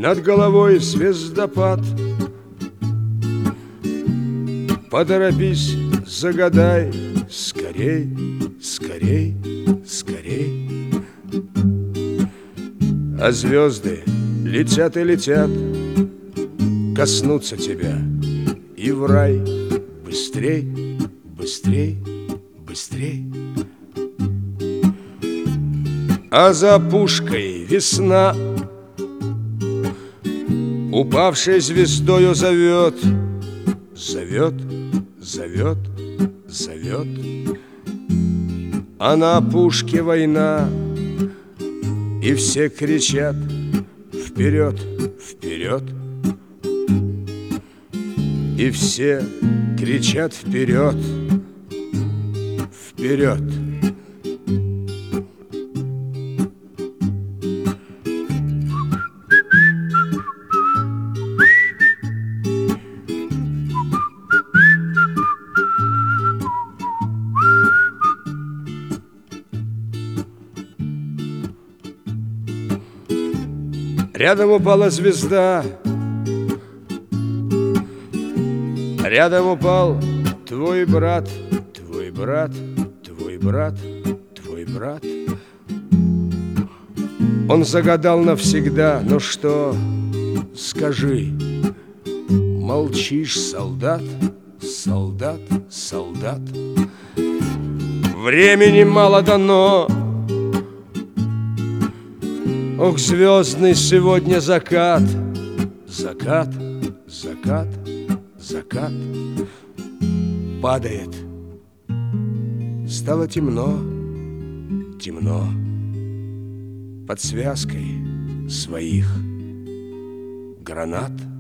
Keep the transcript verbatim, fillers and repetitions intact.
над головой звездопад. Поторопись, загадай, скорей, скорей, скорей. А звезды летят и летят, коснутся тебя и в рай. Быстрей, быстрей, быстрей. А за пушкой весна, упавшей звездою зовет, зовет, зовет, зовет. А на пушке война, и все кричат: вперед, вперед. И все кричат: вперед, вперед. Рядом упала звезда, рядом упал твой брат, твой брат, твой брат, твой брат. Он загадал навсегда, ну что, скажи, молчишь, солдат, солдат, солдат. Времени мало дано. Ох, звездный сегодня закат, закат, закат, закат. Падает, стало темно, темно. Под связкой своих гранат.